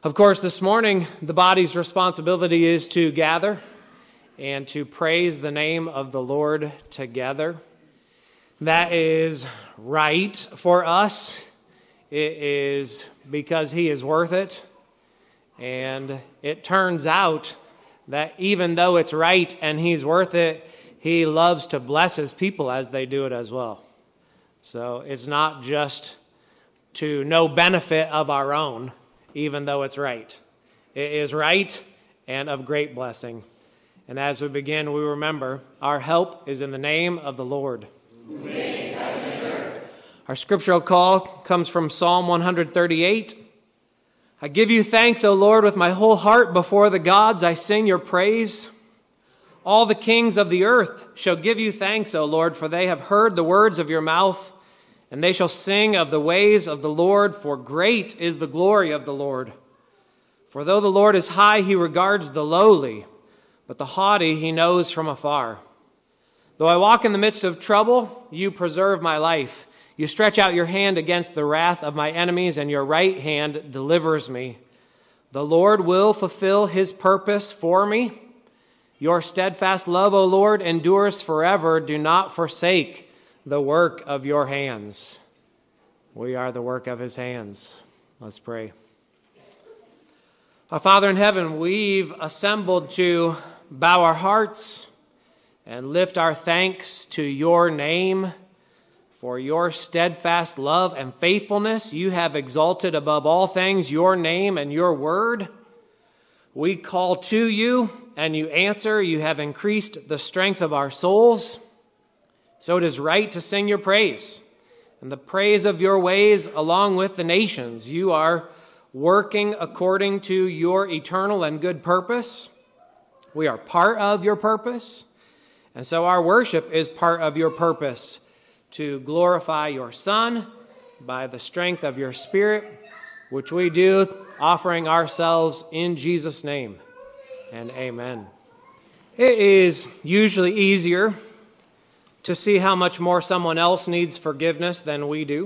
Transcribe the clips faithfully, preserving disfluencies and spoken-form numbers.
Of course, this morning, the body's responsibility is to gather and to praise the name of the Lord together. That is right for us. It is because He is worth it. And it turns out that even though it's right and He's worth it, He loves to bless His people as they do it as well. So it's not just to no benefit of our own, even though it's right. It is right and of great blessing. And as we begin, we remember our help is in the name of the Lord. Who made heaven and earth. Our scriptural call comes from Psalm one thirty-eight. I give you thanks, O Lord, with my whole heart. Before the gods I sing your praise. All the kings of the earth shall give you thanks, O Lord, for they have heard the words of your mouth. And they shall sing of the ways of the Lord, for great is the glory of the Lord. For though the Lord is high, He regards the lowly, but the haughty He knows from afar. Though I walk in the midst of trouble, you preserve my life. You stretch out your hand against the wrath of my enemies, and your right hand delivers me. The Lord will fulfill His purpose for me. Your steadfast love, O Lord, endures forever. Do not forsake the work of your hands. We are the work of His hands. Let's pray. Our Father in heaven, we've assembled to bow our hearts and lift our thanks to your name for your steadfast love and faithfulness. You have exalted above all things your name and your word. We call to you and you answer. You have increased the strength of our souls. So it is right to sing your praise and the praise of your ways along with the nations. You are working according to your eternal and good purpose. We are part of your purpose. And so our worship is part of your purpose to glorify your Son by the strength of your Spirit, which we do offering ourselves in Jesus' name. And amen. It is usually easier to see how much more someone else needs forgiveness than we do.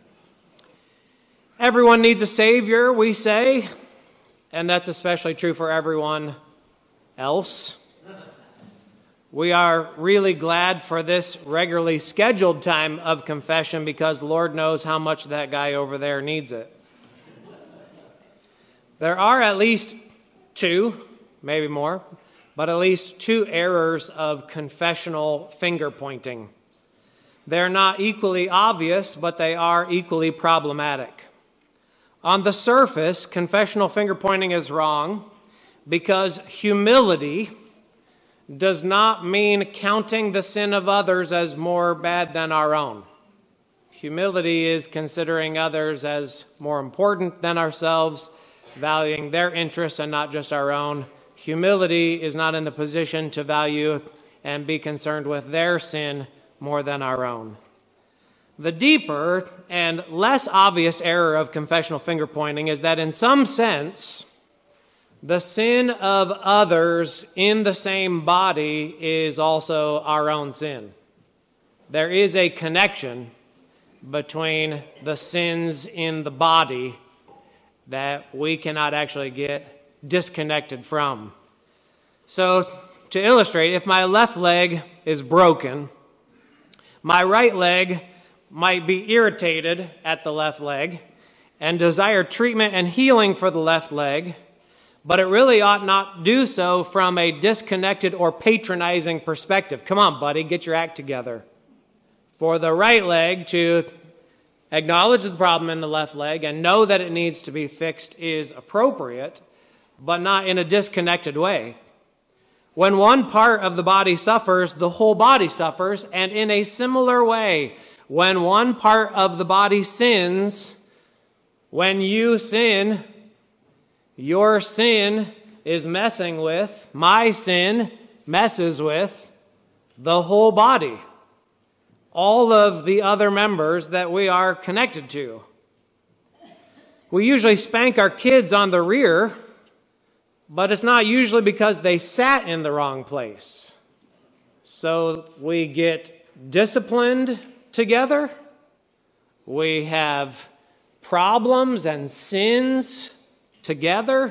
Everyone needs a Savior, we say, and that's especially true for everyone else. We are really glad for this regularly scheduled time of confession because the Lord knows how much that guy over there needs it. There are at least two, maybe more, but at least two errors of confessional finger pointing. They're not equally obvious, but they are equally problematic. On the surface, confessional finger pointing is wrong because humility does not mean counting the sin of others as more bad than our own. Humility is considering others as more important than ourselves, valuing their interests and not just our own. Humility is not in the position to value and be concerned with their sin more than our own. The deeper and less obvious error of confessional finger pointing is that in some sense, the sin of others in the same body is also our own sin. There is a connection between the sins in the body that we cannot actually get disconnected from. So, to illustrate, if my left leg is broken, my right leg might be irritated at the left leg and desire treatment and healing for the left leg, but it really ought not do so from a disconnected or patronizing perspective. Come on, buddy, get your act together. For the right leg to acknowledge the problem in the left leg and know that it needs to be fixed is appropriate, but not in a disconnected way. When one part of the body suffers, the whole body suffers, and in a similar way, when one part of the body sins, when you sin, your sin is messing with, my sin messes with the whole body, all of the other members that we are connected to. We usually spank our kids on the rear, but it's not usually because they sat in the wrong place. So we get disciplined together. We have problems and sins together,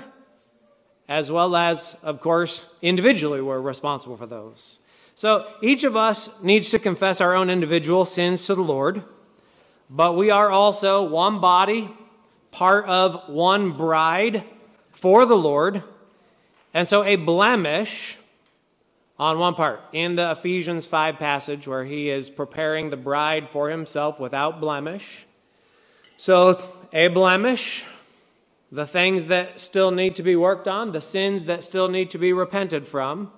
as well as, of course, individually we're responsible for those. So each of us needs to confess our own individual sins to the Lord, but we are also one body, part of one bride for the Lord. And so a blemish on one part, in the Ephesians five passage where he is preparing the bride for himself without blemish. So a blemish, the things that still need to be worked on, the sins that still need to be repented from,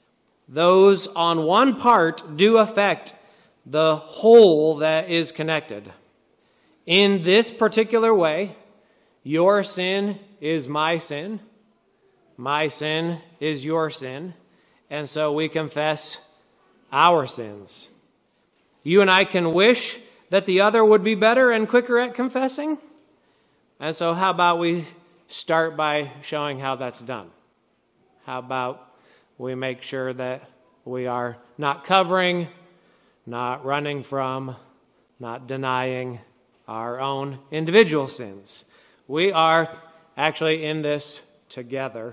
those on one part do affect the whole that is connected. In this particular way, your sin is my sin, my sin is your sin, and so we confess our sins. You and I can wish that the other would be better and quicker at confessing, and so how about we start by showing how that's done? How about we make sure that we are not covering, not running from, not denying our own individual sins. We are actually in this together.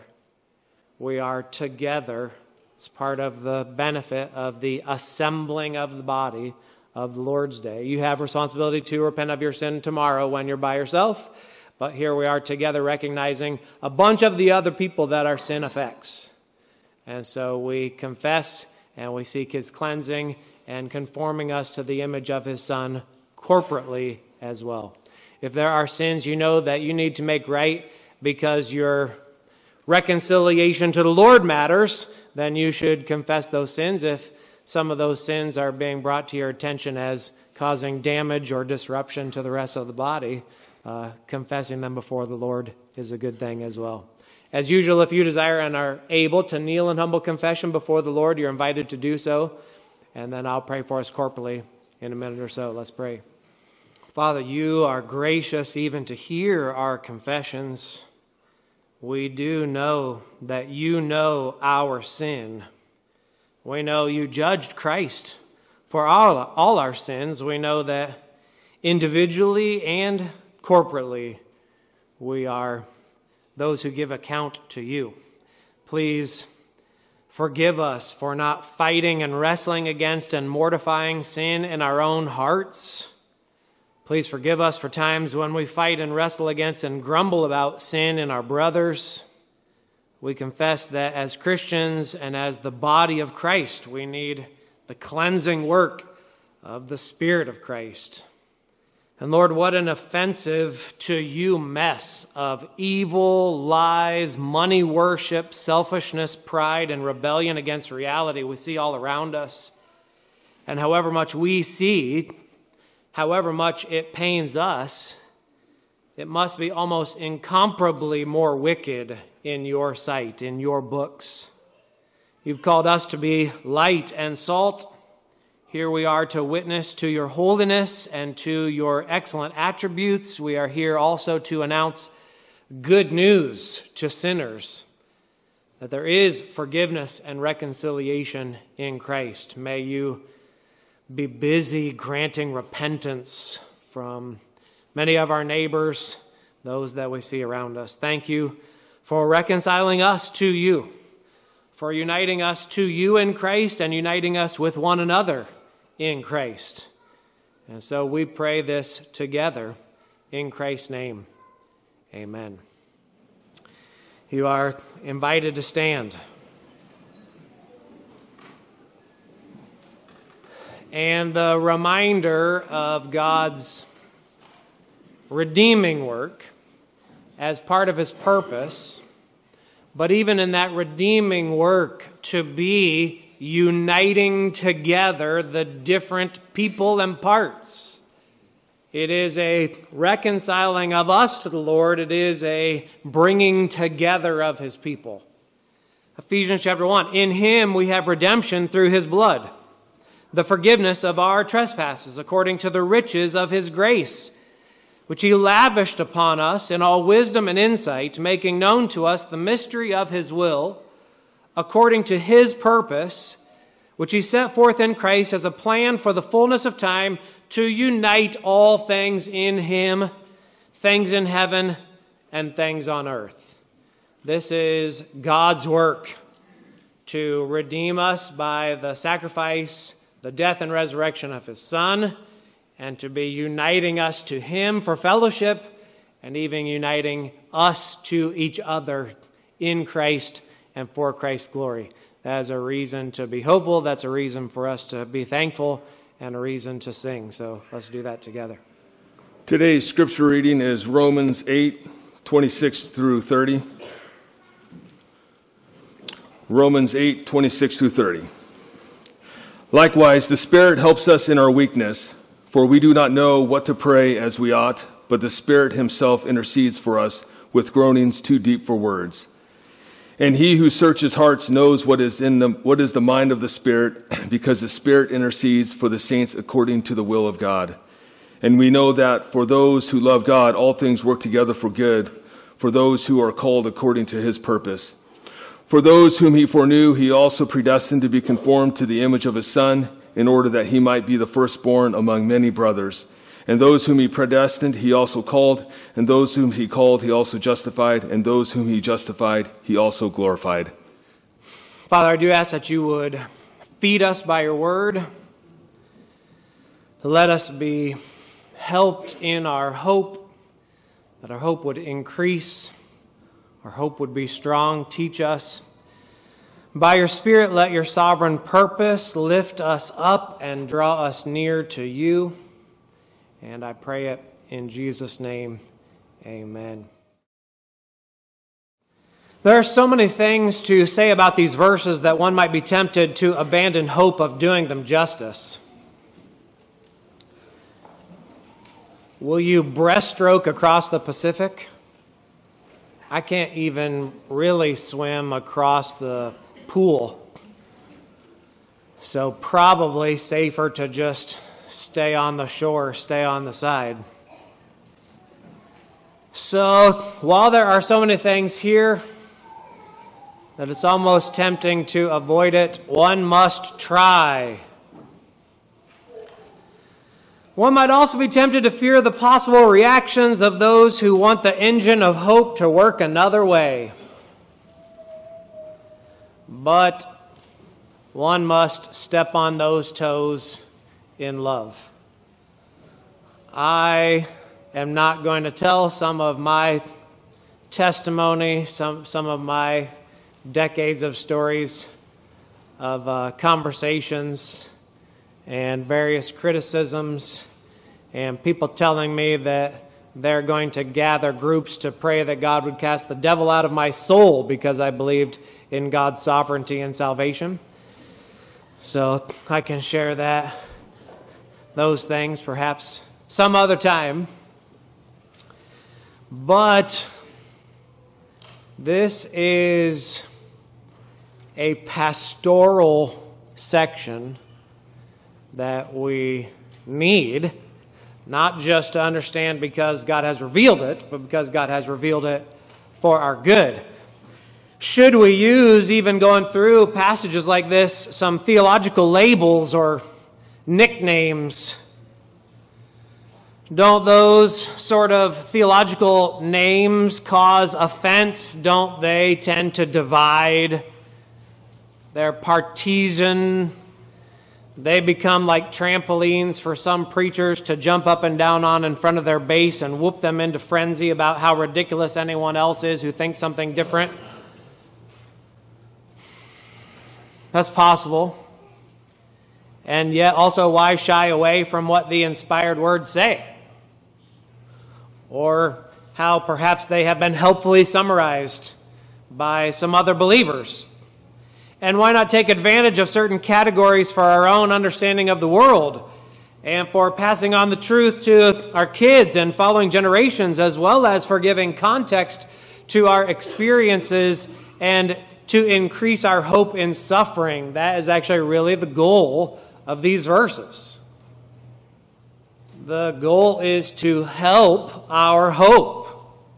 We are together. It's part of the benefit of the assembling of the body of the Lord's Day. You have responsibility to repent of your sin tomorrow when you're by yourself, but here we are together recognizing a bunch of the other people that our sin affects. And so we confess and we seek his cleansing and conforming us to the image of his Son corporately as well. If there are sins you know that you need to make right because your reconciliation to the Lord matters, then you should confess those sins. If some of those sins are being brought to your attention as causing damage or disruption to the rest of the body, uh, confessing them before the Lord is a good thing as well. As usual, if you desire and are able to kneel in humble confession before the Lord, you're invited to do so. And then I'll pray for us corporally in a minute or so. Let's pray. Father, you are gracious even to hear our confessions. We do know that you know our sin. We know you judged Christ for all, all our sins. We know that individually and corporately we are those who give account to you. Please forgive us for not fighting and wrestling against and mortifying sin in our own hearts. Please forgive us for times when we fight and wrestle against and grumble about sin in our brothers. We confess that as Christians and as the body of Christ, we need the cleansing work of the Spirit of Christ. And Lord, what an offensive to you mess of evil, lies, money worship, selfishness, pride, and rebellion against reality we see all around us. And however much we see, however much it pains us, it must be almost incomparably more wicked in your sight, in your books. You've called us to be light and salt. Here we are to witness to your holiness and to your excellent attributes. We are here also to announce good news to sinners, that there is forgiveness and reconciliation in Christ. May you be busy granting repentance from many of our neighbors, those that we see around us. Thank you for reconciling us to you, for uniting us to you in Christ and uniting us with one another in Christ. And so we pray this together in Christ's name. Amen. You are invited to stand. And the reminder of God's redeeming work as part of his purpose, but even in that redeeming work to be uniting together the different people and parts. It is a reconciling of us to the Lord. It is a bringing together of his people. Ephesians chapter one, in him we have redemption through his blood, the forgiveness of our trespasses according to the riches of his grace, which he lavished upon us in all wisdom and insight, making known to us the mystery of his will, according to his purpose, which he set forth in Christ as a plan for the fullness of time to unite all things in him, things in heaven and things on earth. This is God's work to redeem us by the sacrifice, the death and resurrection of his Son, and to be uniting us to him for fellowship, and even uniting us to each other in Christ and for Christ's glory. That is a reason to be hopeful. That's a reason for us to be thankful and a reason to sing. So let's do that together. Today's scripture reading is Romans eight, twenty-six through thirty. Romans eight, twenty-six through thirty. Likewise, the Spirit helps us in our weakness, for we do not know what to pray as we ought, but the Spirit himself intercedes for us with groanings too deep for words. And he who searches hearts knows what is in the, what is the mind of the Spirit, because the Spirit intercedes for the saints according to the will of God. And we know that for those who love God, all things work together for good, for those who are called according to his purpose. For those whom he foreknew, he also predestined to be conformed to the image of his Son, in order that he might be the firstborn among many brothers. And those whom he predestined, he also called. And those whom he called, he also justified. And those whom he justified, he also glorified. Father, I do ask that you would feed us by your word. Let us be helped in our hope, that our hope would increase, our hope would be strong. Teach us. By your Spirit, let your sovereign purpose lift us up and draw us near to you. And I pray it in Jesus' name. Amen. There are so many things to say about these verses that one might be tempted to abandon hope of doing them justice. Will you breaststroke across the Pacific? I can't even really swim across the pool. So probably safer to just stay on the shore, stay on the side. So while there are so many things here that it's almost tempting to avoid it, one must try. One might also be tempted to fear the possible reactions of those who want the engine of hope to work another way. But one must step on those toes in love. I am not going to tell some of my testimony, some, some of my decades of stories of uh, conversations and various criticisms and people telling me that they're going to gather groups to pray that God would cast the devil out of my soul because I believed in God's sovereignty and salvation. So I can share that, those things perhaps some other time. But this is a pastoral section that we need, not just to understand because God has revealed it, but because God has revealed it for our good. Should we use, even going through passages like this, some theological labels or nicknames? Don't those sort of theological names cause offense? Don't they tend to divide? They're partisan. They become like trampolines for some preachers to jump up and down on in front of their base and whoop them into frenzy about how ridiculous anyone else is who thinks something different. That's possible. And yet also, why shy away from what the inspired words say? Or how perhaps they have been helpfully summarized by some other believers. And why not take advantage of certain categories for our own understanding of the world and for passing on the truth to our kids and following generations, as well as for giving context to our experiences and to increase our hope in suffering? That is actually really the goal of these verses. The goal is to help our hope.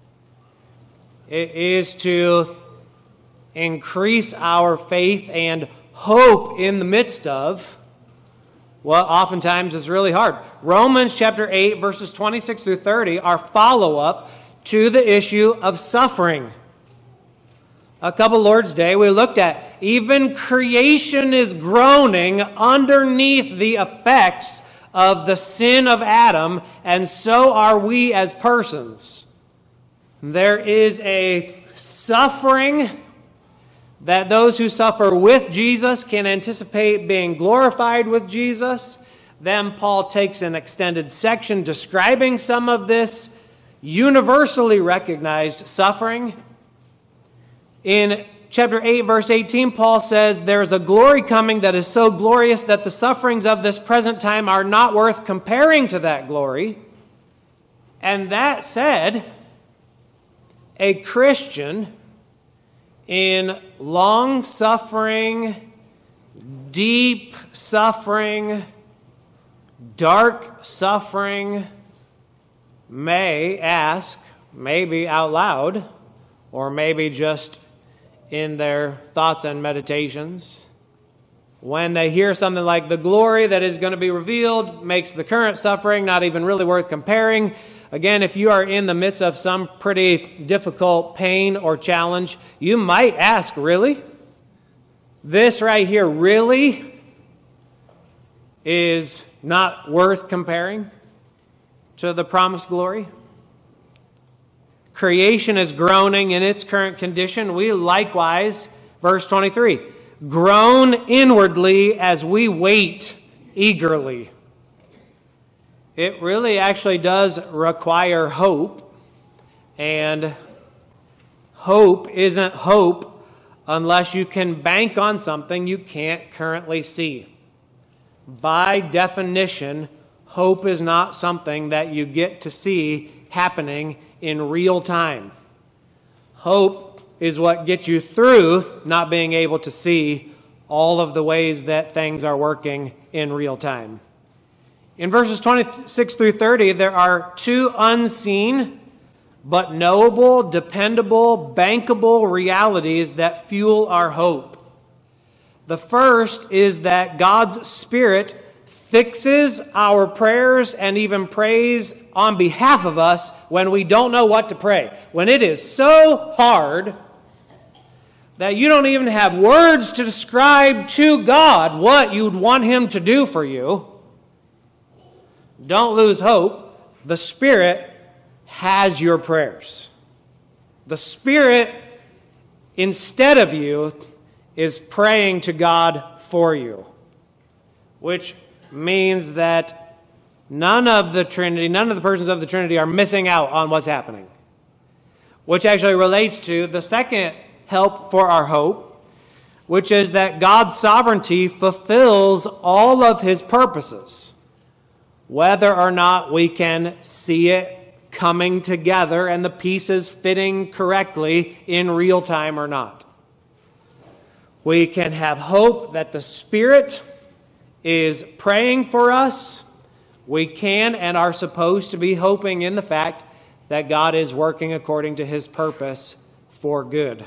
It is to increase our faith and hope in the midst of what oftentimes is really hard. Romans chapter eight, verses twenty-six through thirty are follow-up to the issue of suffering. A couple Lord's Day, we looked at even creation is groaning underneath the effects of the sin of Adam, and so are we as persons. There is a suffering that those who suffer with Jesus can anticipate being glorified with Jesus. Then Paul takes an extended section describing some of this universally recognized suffering. In chapter eight, verse eighteen, Paul says, "There is a glory coming that is so glorious that the sufferings of this present time are not worth comparing to that glory." And that said, a Christian in long-suffering, deep suffering, dark suffering may ask, maybe out loud, or maybe just in their thoughts and meditations, when they hear something like the glory that is going to be revealed makes the current suffering not even really worth comparing. Again, if you are in the midst of some pretty difficult pain or challenge, you might ask, really? This right here really is not worth comparing to the promised glory? Creation is groaning in its current condition. We likewise, verse twenty-three, groan inwardly as we wait eagerly. It really actually does require hope, and hope isn't hope unless you can bank on something you can't currently see. By definition, hope is not something that you get to see happening in real time. Hope is what gets you through not being able to see all of the ways that things are working in real time. In verses twenty-six through thirty, there are two unseen but knowable, dependable, bankable realities that fuel our hope. The first is that God's Spirit fixes our prayers and even prays on behalf of us when we don't know what to pray. When it is so hard that you don't even have words to describe to God what you'd want Him to do for you, don't lose hope. The Spirit has your prayers. The Spirit, instead of you, is praying to God for you, which means that none of the Trinity, none of the persons of the Trinity are missing out on what's happening, which actually relates to the second help for our hope, which is that God's sovereignty fulfills all of His purposes, whether or not we can see it coming together and the pieces fitting correctly in real time or not. We can have hope that the Spirit is praying for us. We can and are supposed to be hoping in the fact that God is working according to His purpose for good.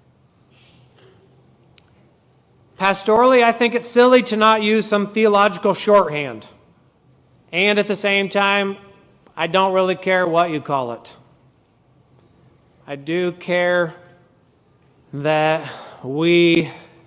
Pastorally, I think it's silly to not use some theological shorthand. And at the same time, I don't really care what you call it. I do care that we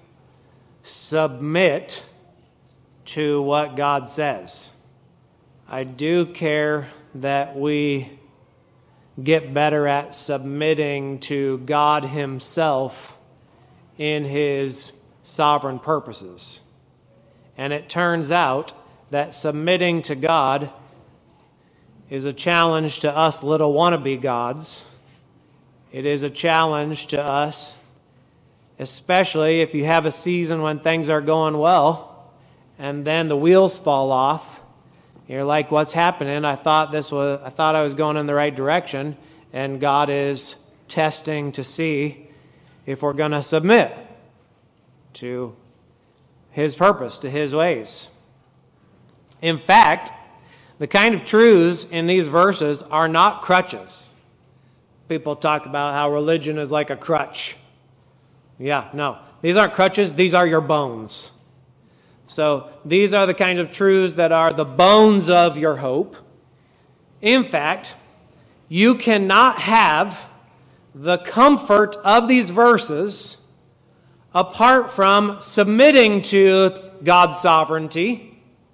submit to what God says. I do care that we get better at submitting to God Himself in His sovereign purposes. And it turns out that submitting to God is a challenge to us little wannabe gods. It is a challenge to us, especially if you have a season when things are going well and then the wheels fall off. You're like, what's happening? I thought this was I thought I was going in the right direction, and God is testing to see if we're going to submit to His purpose, to His ways. In fact, the kind of truths in these verses are not crutches. People talk about how religion is like a crutch. Yeah, no. These aren't crutches. These are your bones. So these are the kinds of truths that are the bones of your hope. In fact, you cannot have the comfort of these verses apart from submitting to God's sovereignty.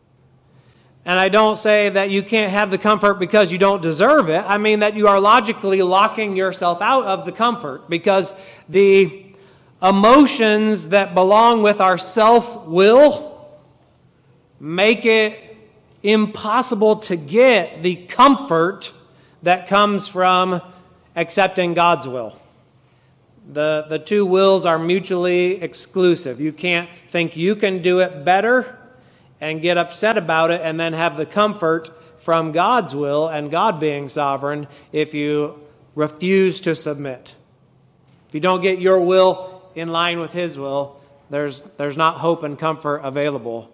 And I don't say that you can't have the comfort because you don't deserve it. I mean that you are logically locking yourself out of the comfort because the emotions that belong with our self-will make it impossible to get the comfort that comes from accepting God's will. The, the two wills are mutually exclusive. You can't think you can do it better and get upset about it and then have the comfort from God's will and God being sovereign if you refuse to submit. If you don't get your will in line with His will, there's, there's not hope and comfort available.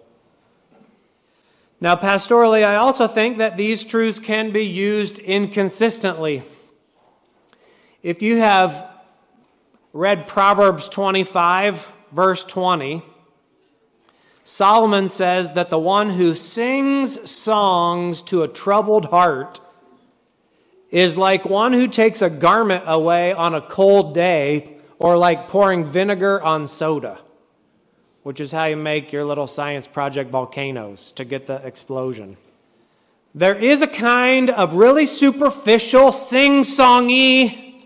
Now, pastorally, I also think that these truths can be used inconsistently. If you have read Proverbs twenty-five, verse twenty, Solomon says that the one who sings songs to a troubled heart is like one who takes a garment away on a cold day, or like pouring vinegar on soda, which is how you make your little science project volcanoes to get the explosion. There is a kind of really superficial, sing-songy,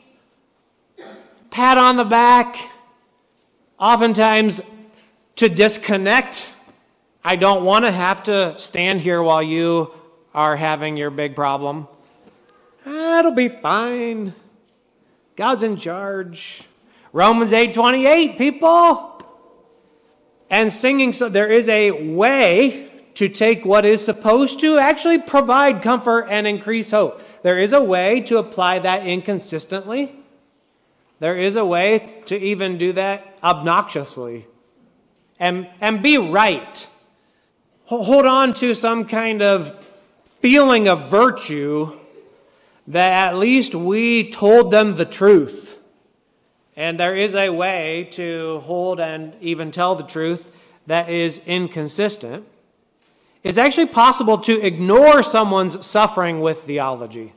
pat on the back, oftentimes to disconnect. I don't want to have to stand here while you are having your big problem. It'll be fine. God's in charge. Romans eight twenty-eight, people. And singing, so there is a way to take what is supposed to actually provide comfort and increase hope. There is a way to apply that inconsistently. There is a way to even do that obnoxiously. And, and be right. Hold on to some kind of feeling of virtue that at least we told them the truth. And there is a way to hold and even tell the truth that is inconsistent. It's actually possible to ignore someone's suffering with theology.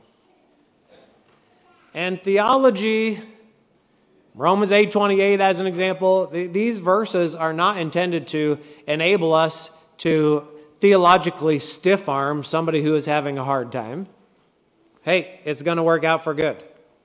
And theology, Romans eight twenty-eight as an example, th- these verses are not intended to enable us to theologically stiff-arm somebody who is having a hard time. Hey, it's going to work out for good.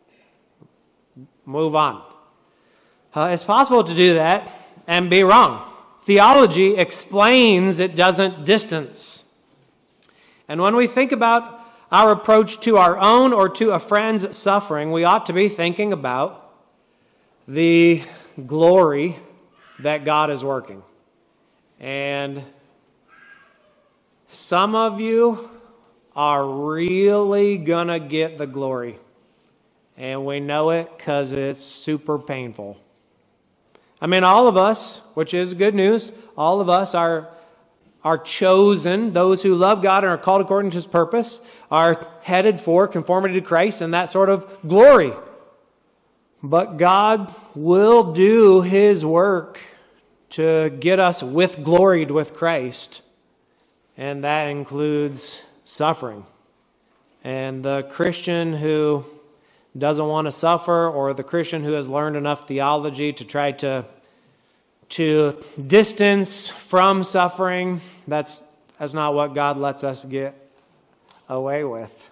Move on. Uh, it's possible to do that and be wrong. Theology explains, it doesn't distance. And when we think about our approach to our own or to a friend's suffering, we ought to be thinking about the glory that God is working. And some of you are really going to get the glory. And we know it because it's super painful. I mean, all of us, which is good news, all of us are, are chosen. Those who love God and are called according to His purpose are headed for conformity to Christ and that sort of glory. But God will do His work to get us with gloried with Christ. And that includes suffering. And the Christian who doesn't want to suffer, or the Christian who has learned enough theology to try to, to distance from suffering, that's, that's not what God lets us get away with.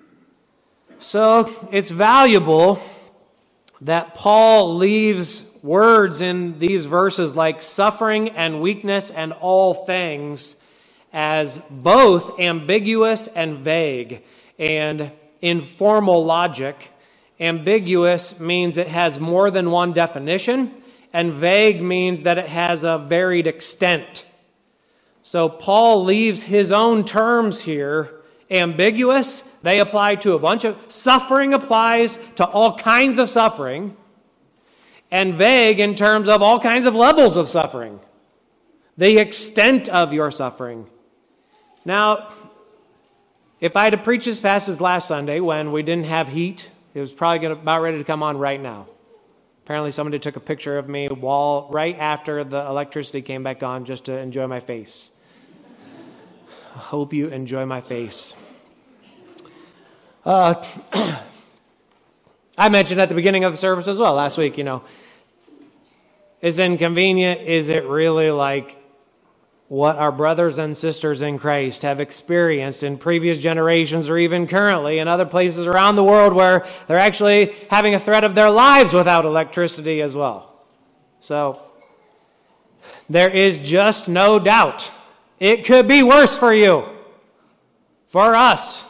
So it's valuable that Paul leaves words in these verses like suffering and weakness and all things as both ambiguous and vague. And in formal logic, ambiguous means it has more than one definition, and vague means that it has a varied extent. So Paul leaves his own terms here ambiguous. They apply to a bunch of suffering, applies to all kinds of suffering, and vague in terms of all kinds of levels of suffering, the extent of your suffering. Now, if I had to preach this passage last Sunday when we didn't have heat, it was probably gonna, about ready to come on right now. Apparently somebody took a picture of me while right after the electricity came back on just to enjoy my face. I hope you enjoy my face. Uh, I mentioned at the beginning of the service as well last week, you know, is inconvenient. Is it really like what our brothers and sisters in Christ have experienced in previous generations or even currently in other places around the world where they're actually having a threat of their lives without electricity as well? So there is just no doubt it could be worse for you, for us.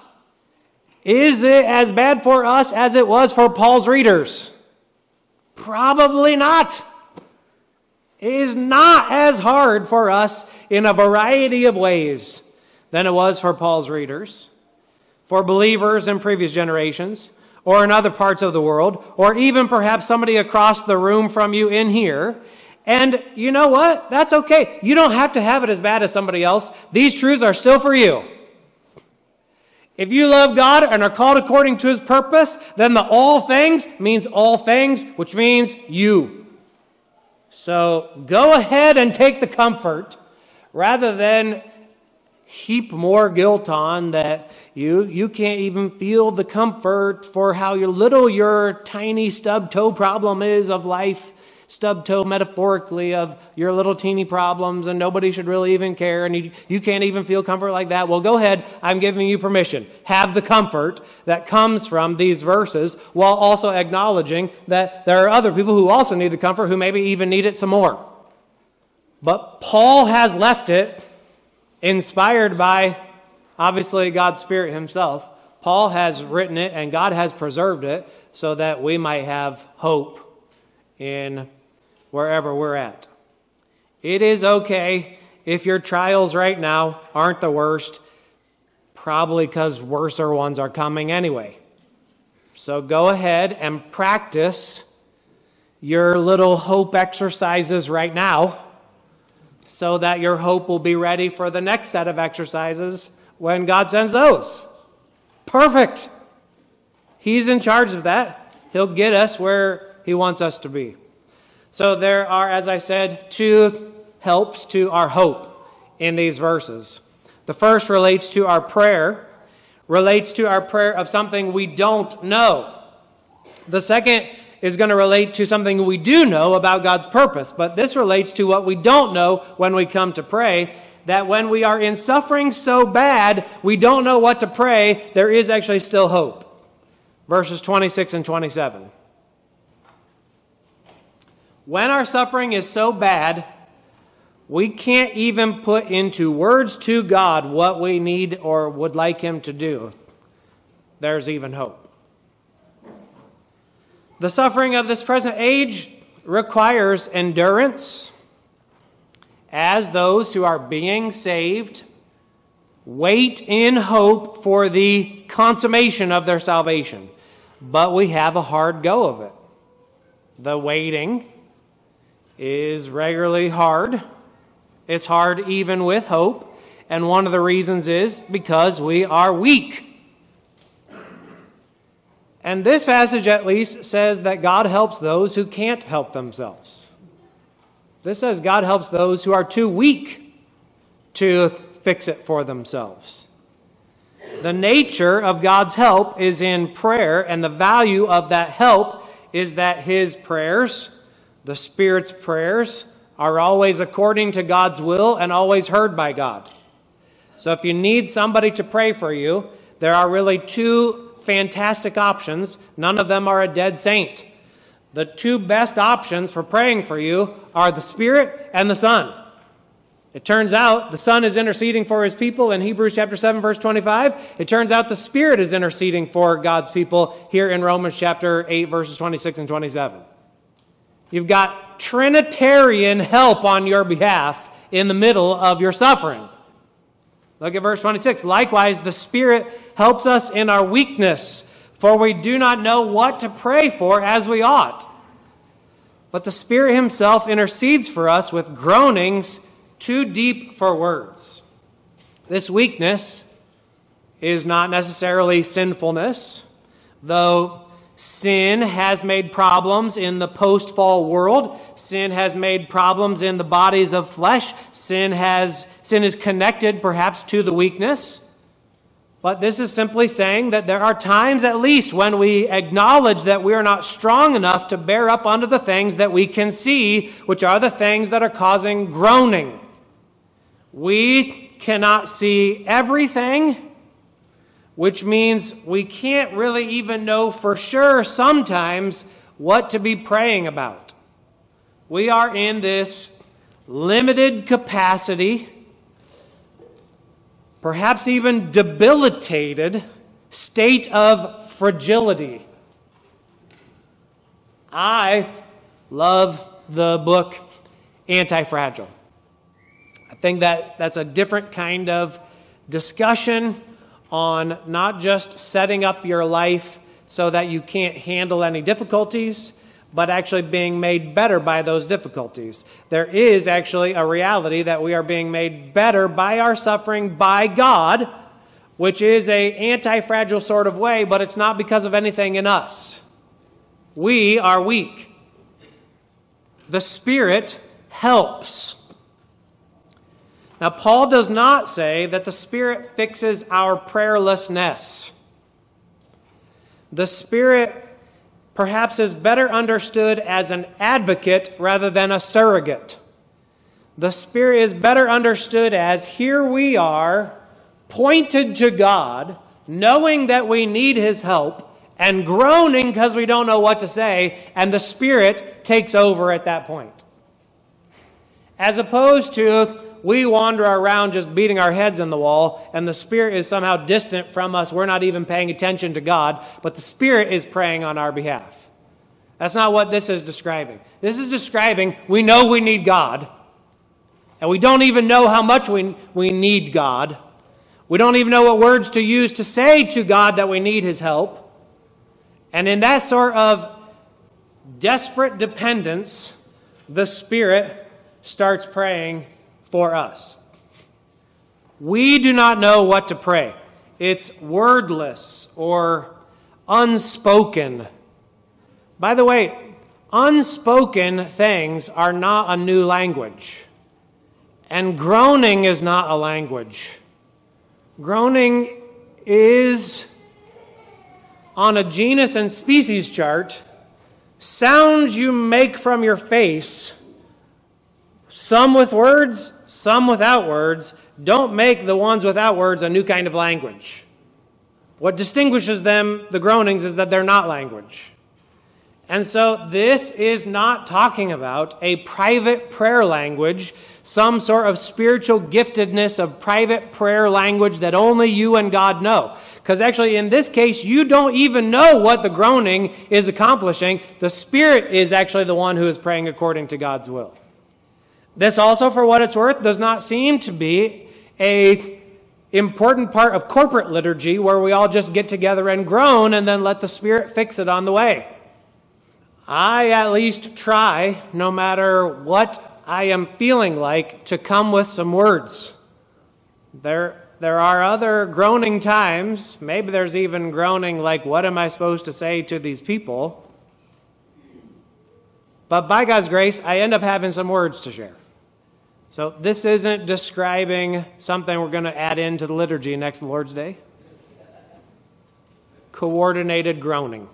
Is it as bad for us as it was for Paul's readers? Probably not. It is not as hard for us in a variety of ways than it was for Paul's readers, for believers in previous generations, or in other parts of the world, or even perhaps somebody across the room from you in here. And you know what? That's okay. You don't have to have it as bad as somebody else. These truths are still for you. If you love God and are called according to His purpose, then the all things means all things, which means you. So go ahead and take the comfort rather than heap more guilt on that you, you can't even feel the comfort for how your little your tiny stub toe problem is of life. Stub toe metaphorically of your little teeny problems and nobody should really even care and you, you can't even feel comfort like that. Well, go ahead. I'm giving you permission. Have the comfort that comes from these verses while also acknowledging that there are other people who also need the comfort who maybe even need it some more. But Paul has left it inspired by, obviously, God's Spirit Himself. Paul has written it and God has preserved it so that we might have hope in wherever we're at. It is okay if your trials right now aren't the worst, probably because worser ones are coming anyway. So go ahead and practice your little hope exercises right now so that your hope will be ready for the next set of exercises when God sends those. Perfect. He's in charge of that. He'll get us where He wants us to be. So there are, as I said, two helps to our hope in these verses. The first relates to our prayer, relates to our prayer of something we don't know. The second is going to relate to something we do know about God's purpose, but this relates to what we don't know when we come to pray, that when we are in suffering so bad, we don't know what to pray, there is actually still hope. Verses twenty-six and twenty-seven. When our suffering is so bad, we can't even put into words to God what we need or would like Him to do. There's even hope. The suffering of this present age requires endurance, as those who are being saved wait in hope for the consummation of their salvation. But we have a hard go of it. The waiting is regularly hard. It's hard even with hope. And one of the reasons is because we are weak. And this passage at least says that God helps those who can't help themselves. This says God helps those who are too weak to fix it for themselves. The nature of God's help is in prayer, and the value of that help is that His prayers, the Spirit's prayers, are always according to God's will and always heard by God. So if you need somebody to pray for you, there are really two fantastic options. None of them are a dead saint. The two best options for praying for you are the Spirit and the Son. It turns out the Son is interceding for His people in Hebrews chapter seven, verse twenty-five. It turns out the Spirit is interceding for God's people here in Romans chapter eight, verses twenty-six and twenty-seven. You've got Trinitarian help on your behalf in the middle of your suffering. Look at verse twenty-six. Likewise, the Spirit helps us in our weakness, for we do not know what to pray for as we ought. But the Spirit Himself intercedes for us with groanings too deep for words. This weakness is not necessarily sinfulness, though sin has made problems in the post-fall world. Sin has made problems in the bodies of flesh. Sin has sin is connected perhaps to the weakness. But this is simply saying that there are times at least when we acknowledge that we are not strong enough to bear up under the things that we can see, which are the things that are causing groaning. We cannot see everything, which means we can't really even know for sure sometimes what to be praying about. We are in this limited capacity, perhaps even debilitated state of fragility. I love the book Anti-Fragile. I think that that's a different kind of discussion on not just setting up your life so that you can't handle any difficulties, but actually being made better by those difficulties. There is actually a reality that we are being made better by our suffering by God, which is a anti-fragile sort of way, but it's not because of anything in us. We are weak. The Spirit helps. Now, Paul does not say that the Spirit fixes our prayerlessness. The Spirit perhaps is better understood as an advocate rather than a surrogate. The Spirit is better understood as, here we are, pointed to God, knowing that we need His help, and groaning because we don't know what to say, and the Spirit takes over at that point. As opposed to, we wander around just beating our heads in the wall, and the Spirit is somehow distant from us. We're not even paying attention to God, but the Spirit is praying on our behalf. That's not what this is describing. This is describing we know we need God, and we don't even know how much we, we need God. We don't even know what words to use to say to God that we need His help. And in that sort of desperate dependence, the Spirit starts praying for us. We do not know what to pray. It's wordless or unspoken. By the way, unspoken things are not a new language. And groaning is not a language. Groaning is, on a genus and species chart, sounds you make from your face, some with words, some without words. Don't make the ones without words a new kind of language. What distinguishes them, the groanings, is that they're not language. And so this is not talking about a private prayer language, some sort of spiritual giftedness of private prayer language that only you and God know. Because actually in this case, you don't even know what the groaning is accomplishing. The Spirit is actually the one who is praying according to God's will. This also, for what it's worth, does not seem to be a important part of corporate liturgy where we all just get together and groan and then let the Spirit fix it on the way. I at least try, no matter what I am feeling like, to come with some words. There, there are other groaning times. Maybe there's even groaning like, what am I supposed to say to these people? But by God's grace, I end up having some words to share. So this isn't describing something we're going to add into the liturgy next Lord's Day. Coordinated groaning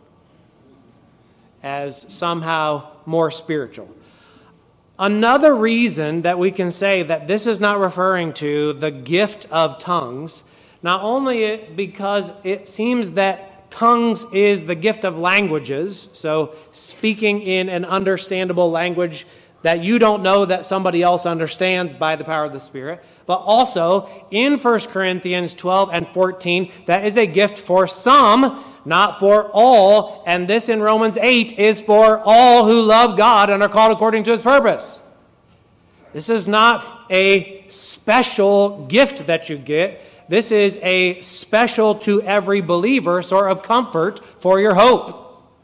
as somehow more spiritual. Another reason that we can say that this is not referring to the gift of tongues, not only because it seems that tongues is the gift of languages, so speaking in an understandable language that you don't know that somebody else understands by the power of the Spirit, but also in First Corinthians twelve and fourteen, that is a gift for some, not for all, and this in Romans eight is for all who love God and are called according to His purpose. This is not a special gift that you get. This is a special to every believer sort of comfort for your hope.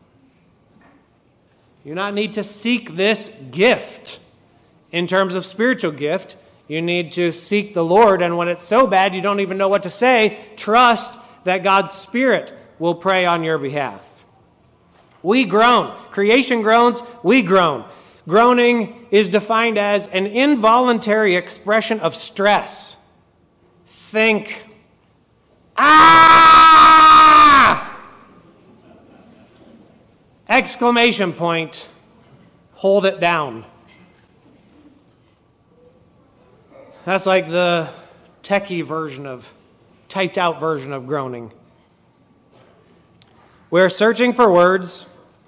You do not need to seek this gift in terms of spiritual gift. You need to seek the Lord, and when it's so bad you don't even know what to say, trust that God's Spirit will pray on your behalf. We groan. Creation groans, we groan. Groaning is defined as an involuntary expression of stress. Think Ah! Exclamation point. Hold it down. That's like the techie version of, typed out version of groaning. We're searching for words.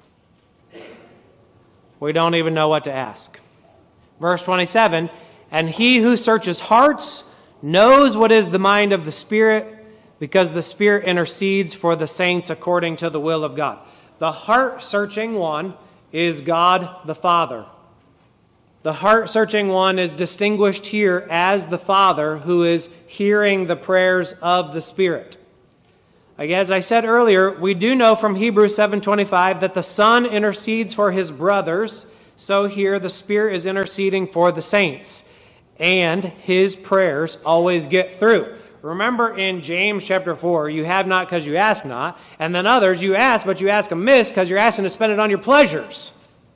We don't even know what to ask. Verse twenty-seven, and he who searches hearts knows what is the mind of the Spirit, because the Spirit intercedes for the saints according to the will of God. The heart-searching one is God the Father. The heart-searching one is distinguished here as the Father who is hearing the prayers of the Spirit. As I said earlier, we do know from Hebrews seven twenty-five that the Son intercedes for his brothers. So here the Spirit is interceding for the saints. And his prayers always get through. Remember in James chapter four, you have not because you ask not. And then others you ask, but you ask amiss because you're asking to spend it on your pleasures.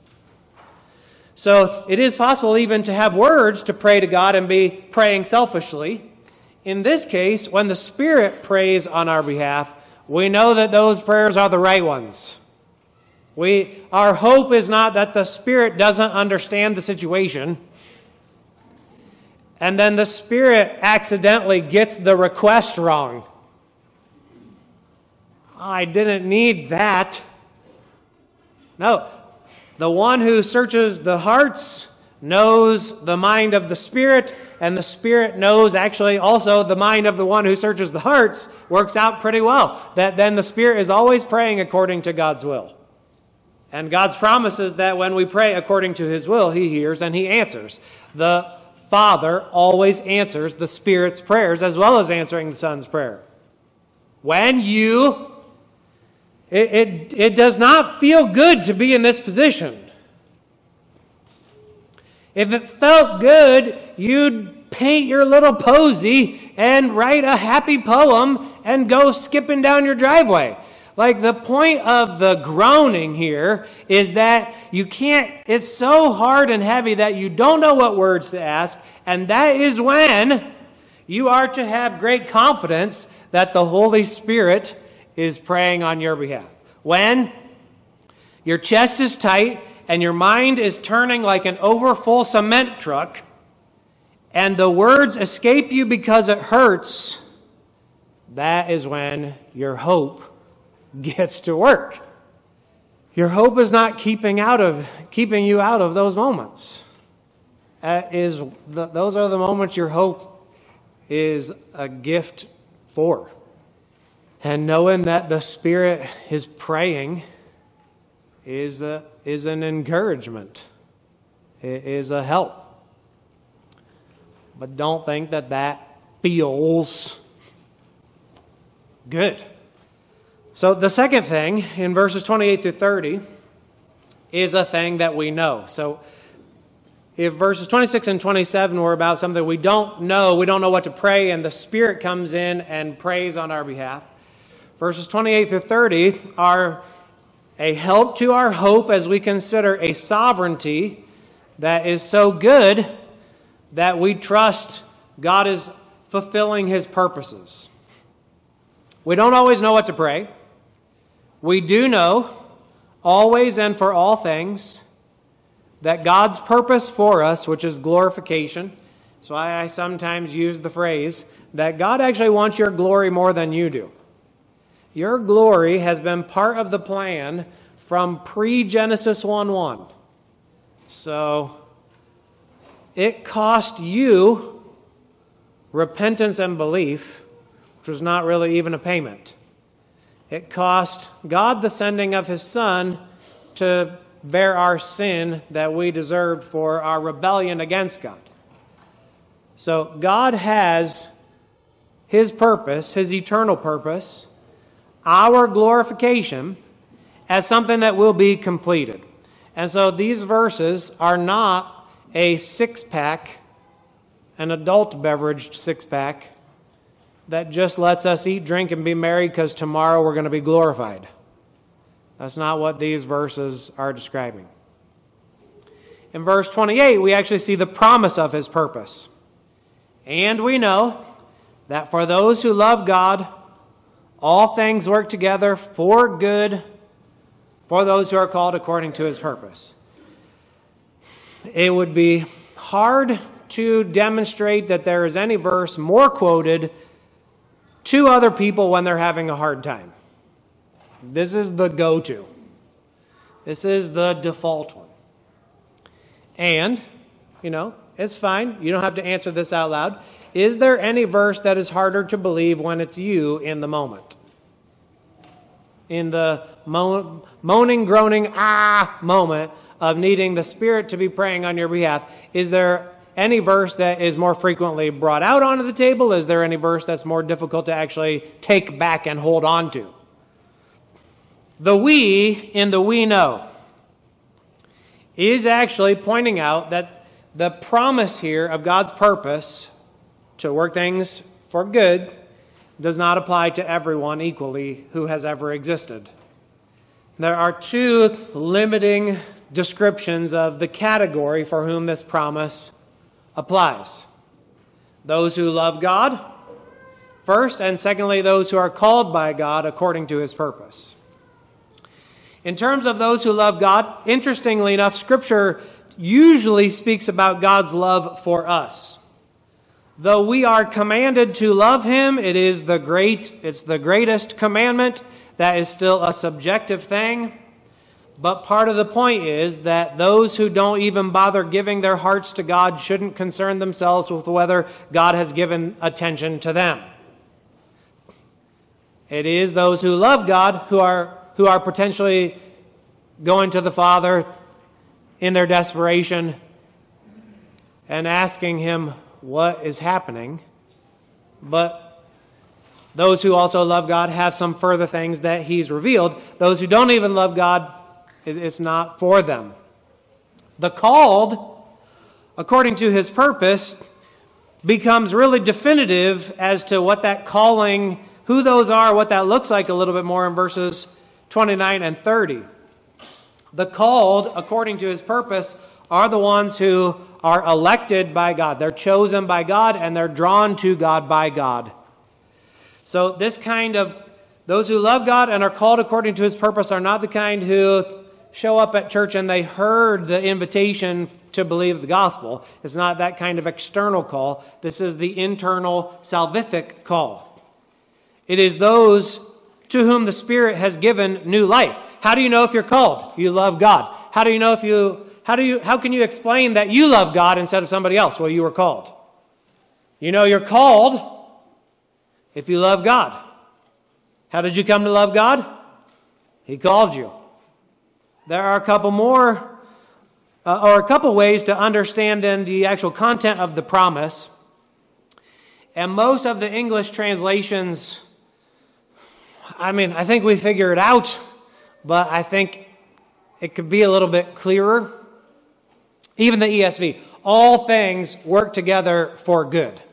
So it is possible even to have words to pray to God and be praying selfishly. In this case, when the Spirit prays on our behalf, we know that those prayers are the right ones. We, our hope is not that the Spirit doesn't understand the situation, and then the Spirit accidentally gets the request wrong. I didn't need that. No, the one who searches the hearts knows the mind of the Spirit, and the Spirit knows actually also the mind of the one who searches the hearts. Works out pretty well. That then the Spirit is always praying according to God's will. And God's promises that when we pray according to his will, he hears and he answers. The Father always answers the Spirit's prayers as well as answering the Son's prayer. When you, it, it, it does not feel good to be in this position. If it felt good, you'd paint your little posy and write a happy poem and go skipping down your driveway. Like the point of the groaning here is that you can't, it's so hard and heavy that you don't know what words to ask, and that is when you are to have great confidence that the Holy Spirit is praying on your behalf. When your chest is tight and your mind is turning like an overfull cement truck, and the words escape you because it hurts, that is when your hope gets to work. Your hope is not keeping out of keeping you out of those moments. Uh, is the, those are the moments your hope is a gift for. And knowing that the Spirit is praying is a, is an encouragement. It is a help. But don't think that that feels good. So the second thing in verses twenty-eight through thirty is a thing that we know. So if verses twenty-six and twenty-seven were about something we don't know, we don't know what to pray, and the Spirit comes in and prays on our behalf, verses twenty-eight through thirty are a help to our hope as we consider a sovereignty that is so good that we trust God is fulfilling his purposes. We don't always know what to pray. We do know, always and for all things, that God's purpose for us, which is glorification, so I, I sometimes use the phrase, that God actually wants your glory more than you do. Your glory has been part of the plan from pre-Genesis one one. So, it cost you repentance and belief, which was not really even a payment. It cost God the sending of his Son to bear our sin that we deserved for our rebellion against God. So God has his purpose, his eternal purpose, our glorification, as something that will be completed. And so these verses are not a six-pack, an adult beverage six-pack, that just lets us eat, drink, and be merry because tomorrow we're going to be glorified. That's not what these verses are describing. In verse twenty-eight, we actually see the promise of his purpose. And we know that for those who love God, All things work together for good for those who are called according to his purpose. It would be hard to demonstrate that there is any verse more quoted to other people when they're having a hard time. This is the go-to. This is the default one. And, you know, it's fine. You don't have to answer this out loud. Is there any verse that is harder to believe when it's you in the moment? In the mo- moaning, groaning, ah moment of needing the Spirit to be praying on your behalf, is there any verse that is more frequently brought out onto the table? Is there any verse that's more difficult to actually take back and hold on to? The we in the we know is actually pointing out that the promise here of God's purpose to work things for good does not apply to everyone equally who has ever existed. There are two limiting descriptions of the category for whom this promise applies. Those who love God, first, and secondly, those who are called by God according to his purpose. In terms of those who love God, interestingly enough, Scripture usually speaks about God's love for us. Though we are commanded to love him, it is the great, it's the greatest commandment. That is still a subjective thing. But part of the point is that those who don't even bother giving their hearts to God shouldn't concern themselves with whether God has given attention to them. It is those who love God who are who are potentially going to the Father in their desperation and asking him what is happening. But those who also love God have some further things that he's revealed. Those who don't even love God, it's not for them. The called, according to his purpose, becomes really definitive as to what that calling, who those are, what that looks like a little bit more in verses twenty-nine and thirty. The called, according to his purpose, are the ones who are elected by God. They're chosen by God and they're drawn to God by God. So this kind of, those who love God and are called according to his purpose are not the kind who show up at church and they heard the invitation to believe the gospel. It's not that kind of external call. This is the internal salvific call. It is those to whom the Spirit has given new life. How do you know if you're called? You love God. How do you know if you, how do you, how can you explain that you love God instead of somebody else? Well, you were called. You know you're called if you love God. How did you come to love God? He called you. There are a couple more, uh, or a couple ways to understand then the actual content of the promise. And most of the English translations, I mean, I think we figure it out, but I think it could be a little bit clearer. Even the E S V, all things work together for good.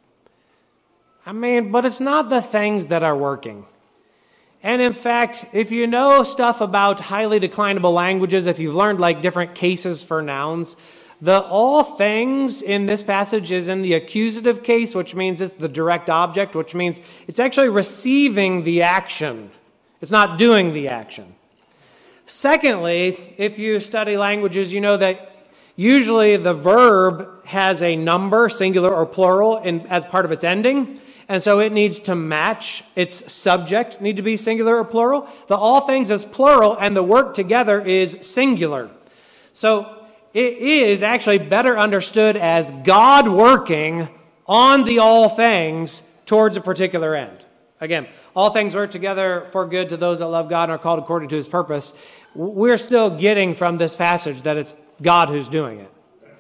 I mean, but it's not the things that are working. And in fact, if you know stuff about highly declinable languages, if you've learned like different cases for nouns, the all things in this passage is in the accusative case, which means it's the direct object, which means it's actually receiving the action. It's not doing the action. Secondly, if you study languages, you know that usually the verb has a number, singular or plural, in, as part of its ending. And so it needs to match its subject, need to be singular or plural. The all things is plural and the work together is singular. So it is actually better understood as God working on the all things towards a particular end. Again, all things work together for good to those that love God and are called according to his purpose. We're still getting from this passage that it's God who's doing it.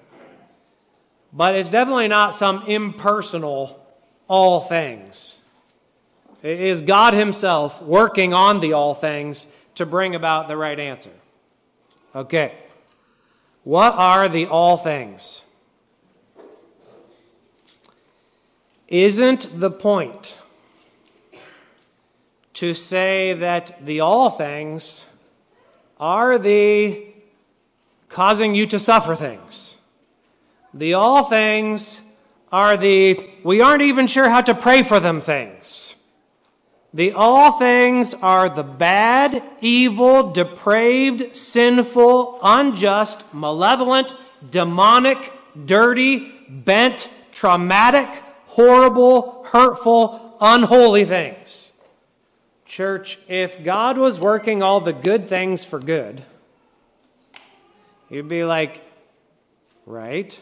But it's definitely not some impersonal all things. It is God himself working on the all things to bring about the right answer. Okay. What are the all things? Isn't the point to say that the all things are the causing you to suffer things? The all things are the we aren't even sure how to pray for them things. The all things are the bad, evil, depraved, sinful, unjust, malevolent, demonic, dirty, bent, traumatic, horrible, hurtful, unholy things. Church, if God was working all the good things for good, you'd be like, right?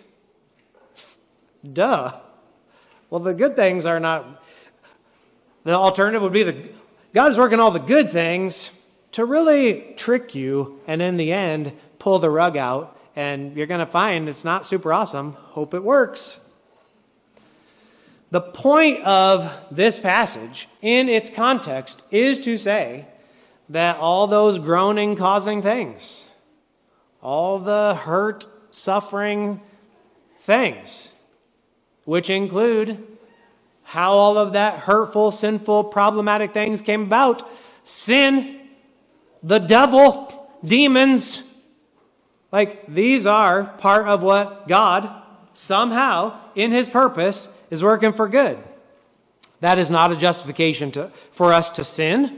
Duh. Well, the good things are not... The alternative would be the God is working all the good things to really trick you and in the end pull the rug out, and you're going to find it's not super awesome. Hope it works. The point of this passage in its context is to say that all those groaning causing things, all the hurt, suffering things, which include how all of that hurtful, sinful, problematic things came about. Sin, the devil, demons. Like, these are part of what God, somehow, in his purpose, is working for good. That is not a justification to, for us to sin,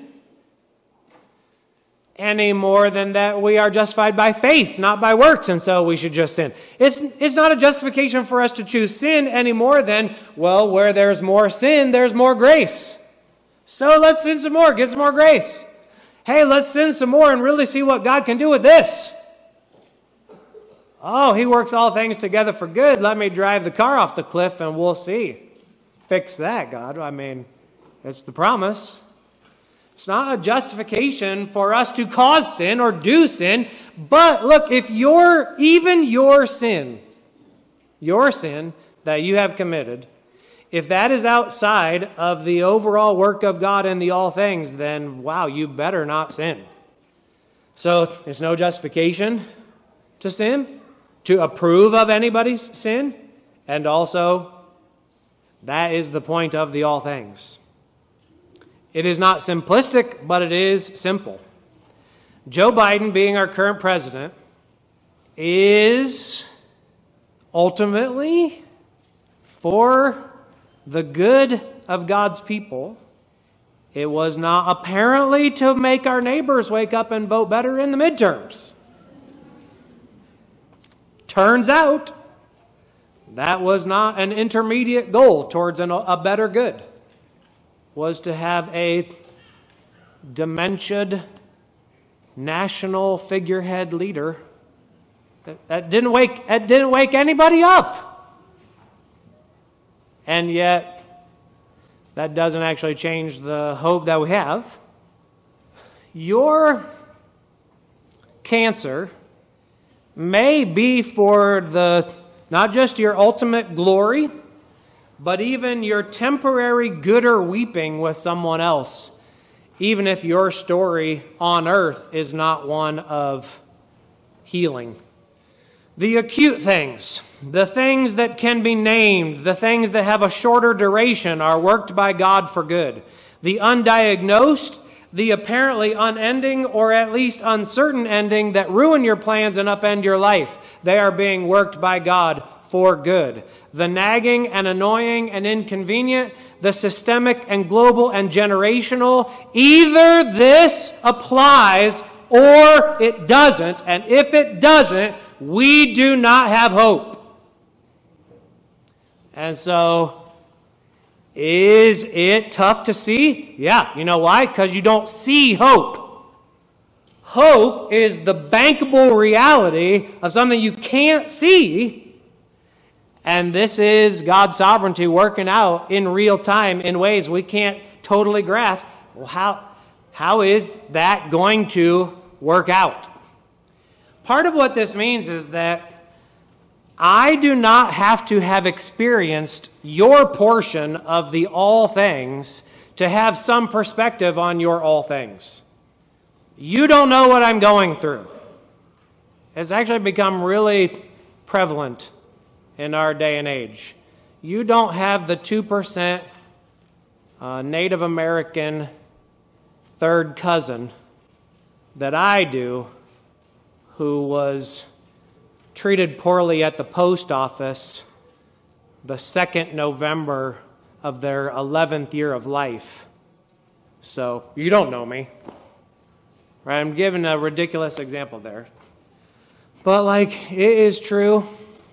any more than that we are justified by faith, not by works, and so we should just sin. It's, it's not a justification for us to choose sin any more than, well, where there's more sin, there's more grace. So let's sin some more, get some more grace. Hey, let's sin some more and really see what God can do with this. Oh, he works all things together for good. Let me drive the car off the cliff and we'll see. Fix that, God. I mean, it's the promise. It's not a justification for us to cause sin or do sin. But look, if your, even your sin, your sin that you have committed, if that is outside of the overall work of God in the all things, then wow, you better not sin. So it's no justification to sin, to approve of anybody's sin, and also that is the point of the all things. It is not simplistic, but it is simple. Joe Biden, being our current president, is ultimately for the good of God's people. It was not apparently to make our neighbors wake up and vote better in the midterms. Turns out that was not an intermediate goal towards an, a better good. Was to have a dementiaed national figurehead leader that, that didn't wake that didn't wake anybody up. And yet that doesn't actually change the hope that we have. Your cancer may be for the not just your ultimate glory, but even your temporary good or weeping with someone else, even if your story on earth is not one of healing. The acute things, the things that can be named, the things that have a shorter duration are worked by God for good. The undiagnosed, the apparently unending or at least uncertain ending that ruin your plans and upend your life, they are being worked by God for good. The nagging and annoying and inconvenient, the systemic and global and generational, either this applies or it doesn't. And if it doesn't, we do not have hope. And so, is it tough to see? Yeah. You know why? Because you don't see hope. Hope is the bankable reality of something you can't see. And this is God's sovereignty working out in real time in ways we can't totally grasp. Well, how, how is that going to work out? Part of what this means is that I do not have to have experienced your portion of the all things to have some perspective on your all things. You don't know what I'm going through. It's actually become really prevalent in our day and age. You don't have the two percent uh, Native American third cousin that I do, who was treated poorly at the post office the second November of their eleventh year of life. So you don't know me. Right? I'm giving a ridiculous example there. But like, it is true.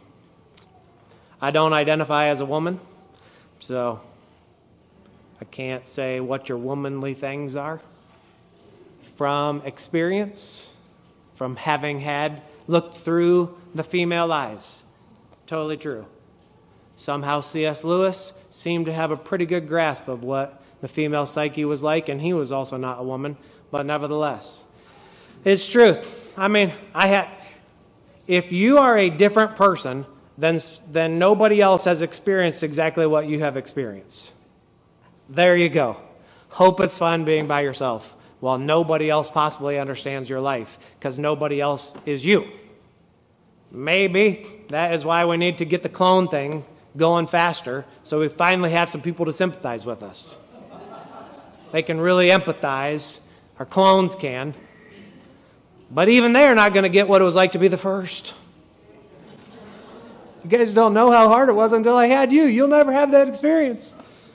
I don't identify as a woman. So I can't say what your womanly things are. From experience, from having had looked through the female eyes. Totally true. Somehow C S Lewis seemed to have a pretty good grasp of what the female psyche was like, and he was also not a woman, but nevertheless. It's true. I mean, I had. If you are a different person, then, then nobody else has experienced exactly what you have experienced. There you go. Hope it's fun being by yourself while nobody else possibly understands your life, because nobody else is you. Maybe that is why we need to get the clone thing going faster, so we finally have some people to sympathize with us. They can really empathize. Our clones can. But even they're not going to get what it was like to be the first. You guys don't know how hard it was until I had you. You'll never have that experience.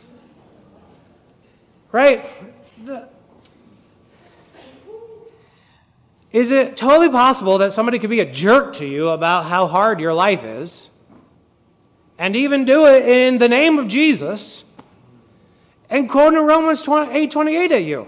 Right? The, is it totally possible that somebody could be a jerk to you about how hard your life is, and even do it in the name of Jesus, and quoting Romans eight twenty-eight at you?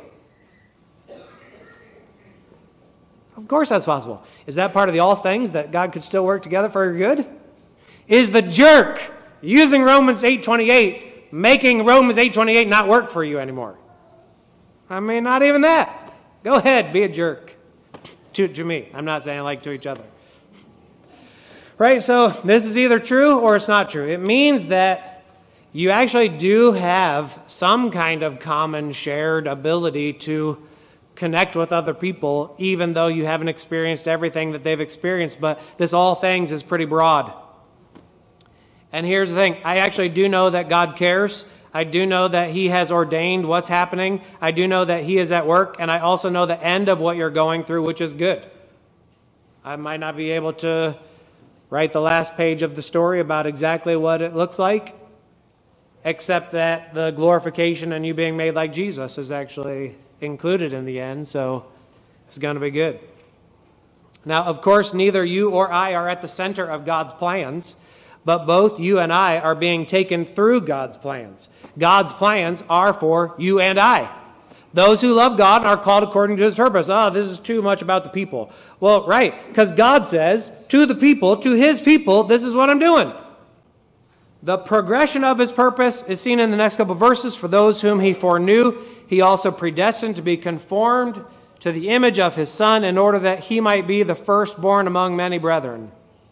Of course that's possible. Is that part of the all things that God could still work together for your good? Is the jerk using Romans eight twenty-eight making Romans eight twenty-eight not work for you anymore? I mean, not even that. Go ahead, be a jerk. To, to me. I'm not saying like to each other. Right? So this is either true or it's not true. It means that you actually do have some kind of common shared ability to connect with other people, even though you haven't experienced everything that they've experienced. But this all things is pretty broad. And here's the thing. I actually do know that God cares. I do know that He has ordained what's happening. I do know that He is at work. And I also know the end of what you're going through, which is good. I might not be able to write the last page of the story about exactly what it looks like, except that the glorification and you being made like Jesus is actually included in the end, so it's going to be good. Now, of course, neither you or I are at the center of God's plans, but both you and I are being taken through God's plans. God's plans are for you and I. Those who love God are called according to His purpose. Oh, this is too much about the people. Well, right, because God says to the people, to His people, this is what I'm doing. The progression of His purpose is seen in the next couple of verses. For those whom He foreknew, He also predestined to be conformed to the image of His Son, in order that He might be the firstborn among many brethren.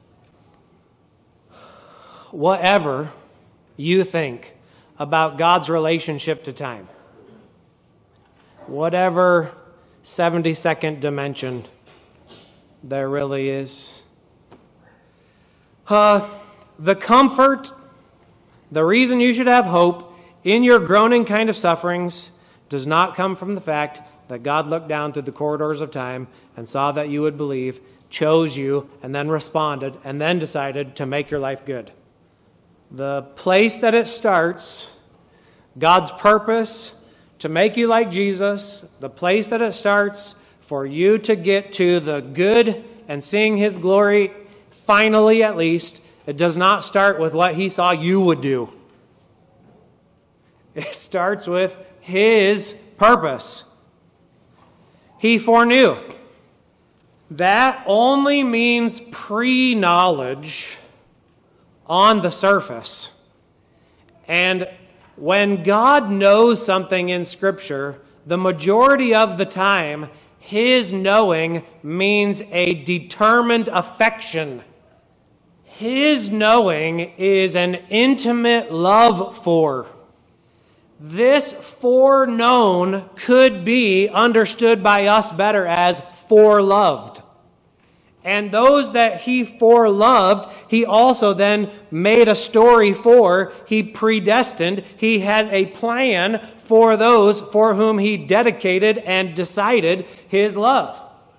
Whatever you think about God's relationship to time, whatever seventy-second dimension there really is, uh, the comfort, the reason you should have hope in your groaning kind of sufferings does not come from the fact that God looked down through the corridors of time and saw that you would believe, chose you, and then responded, and then decided to make your life good. The place that it starts, God's purpose to make you like Jesus, the place that it starts for you to get to the good and seeing His glory, finally at least, it does not start with what He saw you would do. It starts with His purpose. He foreknew. That only means pre-knowledge on the surface. And when God knows something in Scripture, the majority of the time, His knowing means a determined affection. His knowing is an intimate love for. This foreknown could be understood by us better as foreloved. And those that He foreloved, He also then made a story for. He predestined. He had a plan for those for whom He dedicated and decided His love.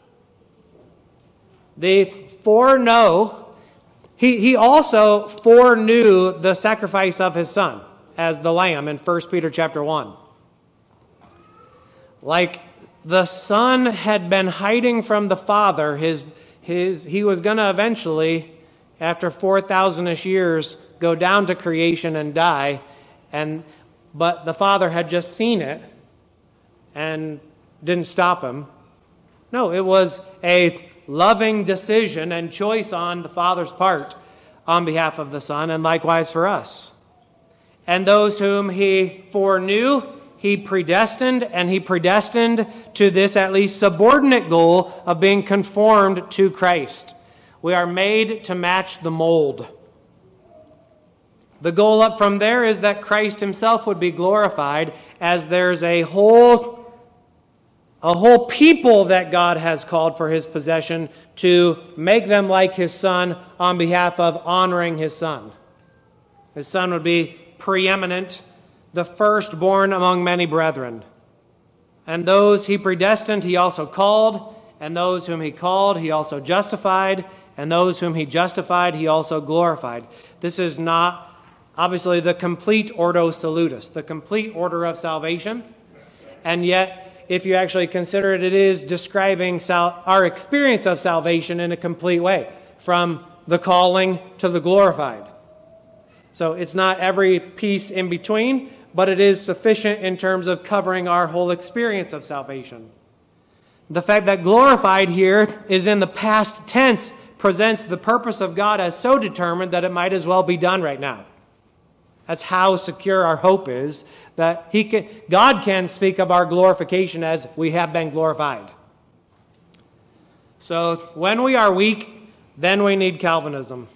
The foreknow, He, he also foreknew the sacrifice of His Son as the Lamb in First Peter chapter one. like the Son had been hiding from the Father. His, his, he was going to eventually, after four thousand-ish years, go down to creation and die. And, but the Father had just seen it and didn't stop him. No, it was a loving decision and choice on the Father's part on behalf of the Son, and likewise for us. And those whom he foreknew, he predestined, and he predestined to this at least subordinate goal of being conformed to Christ. We are made to match the mold. The goal up from there is that Christ himself would be glorified, as there's a whole, a whole people that God has called for his possession to make them like his Son on behalf of honoring his Son. His Son would be preeminent, the firstborn among many brethren. And those he predestined, he also called, and those whom he called, he also justified, and those whom he justified, he also glorified. This is not, obviously, the complete Ordo Salutis, the complete order of salvation. And yet, if you actually consider it, it is describing sal- our experience of salvation in a complete way, from the calling to the glorified. So it's not every piece in between, but it is sufficient in terms of covering our whole experience of salvation. The fact that glorified here is in the past tense presents the purpose of God as so determined that it might as well be done right now. That's how secure our hope is, that he can, God can speak of our glorification as we have been glorified. So when we are weak, then we need Calvinism.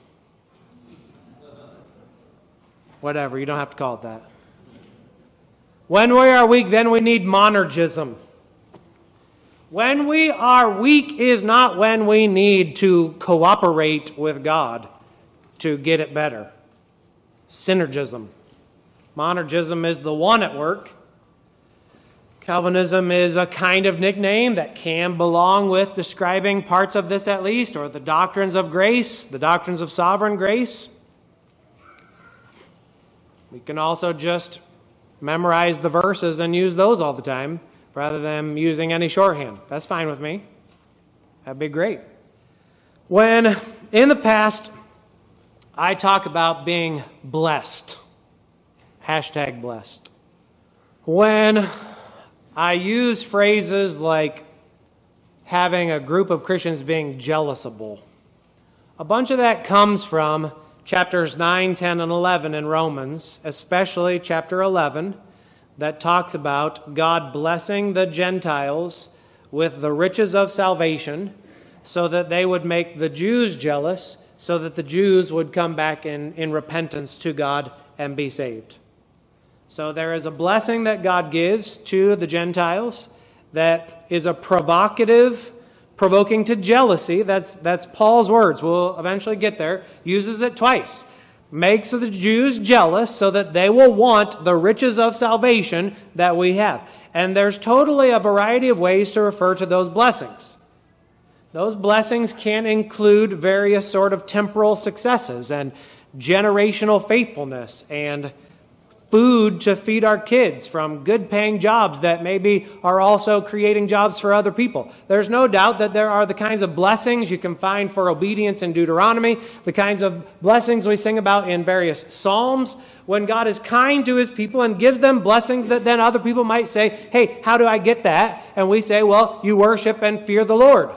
Whatever, you don't have to call it that. When we are weak, then we need monergism. When we are weak is not when we need to cooperate with God to get it better. Synergism. Monergism is the one at work. Calvinism is a kind of nickname that can belong with describing parts of this at least, or the doctrines of grace, the doctrines of sovereign grace. We can also just memorize the verses and use those all the time rather than using any shorthand. That's fine with me. That'd be great. When in the past I talk about being blessed, hashtag blessed, when I use phrases like having a group of Christians being jealousable, a bunch of that comes from chapters nine, ten, and eleven in Romans, especially chapter eleven, that talks about God blessing the Gentiles with the riches of salvation so that they would make the Jews jealous, so that the Jews would come back in, in repentance to God and be saved. So there is a blessing that God gives to the Gentiles that is a provocative, provoking to jealousy. That's, that's Paul's words. We'll eventually get there. Uses it twice. Makes the Jews jealous so that they will want the riches of salvation that we have. And there's totally a variety of ways to refer to those blessings. Those blessings can include various sort of temporal successes and generational faithfulness and food to feed our kids from good-paying jobs that maybe are also creating jobs for other people. There's no doubt that there are the kinds of blessings you can find for obedience in Deuteronomy, the kinds of blessings we sing about in various psalms, when God is kind to his people and gives them blessings that then other people might say, hey, how do I get that? And we say, well, you worship and fear the Lord.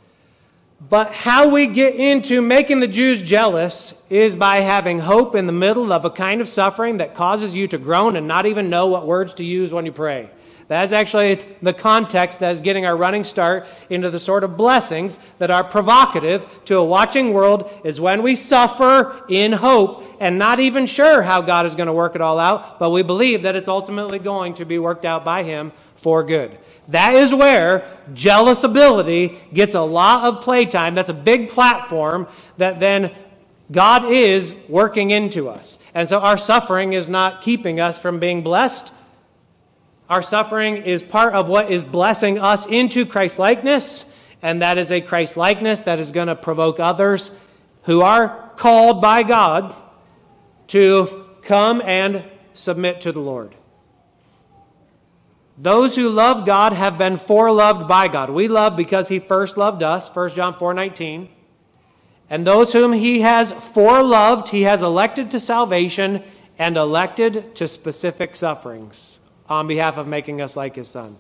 But how we get into making the Jews jealous is by having hope in the middle of a kind of suffering that causes you to groan and not even know what words to use when you pray. That's actually the context that is getting our running start into the sort of blessings that are provocative to a watching world, is when we suffer in hope and not even sure how God is going to work it all out, but we believe that it's ultimately going to be worked out by him for good. That is where jealous ability gets a lot of playtime. That's a big platform that then God is working into us. And so our suffering is not keeping us from being blessed. Our suffering is part of what is blessing us into Christ-likeness, and that is a Christ-likeness that is going to provoke others who are called by God to come and submit to the Lord. Those who love God have been foreloved by God. We love because he first loved us, First John four nineteen. And those whom he has foreloved, he has elected to salvation and elected to specific sufferings on behalf of making us like his Son,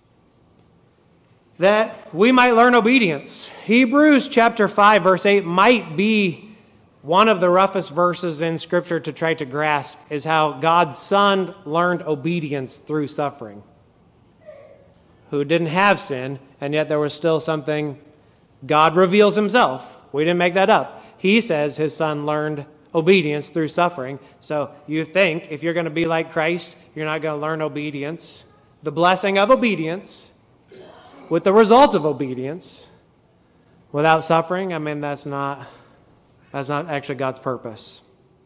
that we might learn obedience. Hebrews chapter five, verse eight might be one of the roughest verses in Scripture to try to grasp, is how God's Son learned obedience through suffering, who didn't have sin, and yet there was still something. God reveals himself. We didn't make that up. He says his Son learned obedience through suffering. So you think if you're going to be like Christ, you're not going to learn obedience, the blessing of obedience, with the results of obedience, without suffering. I mean, that's not, that's not actually God's purpose.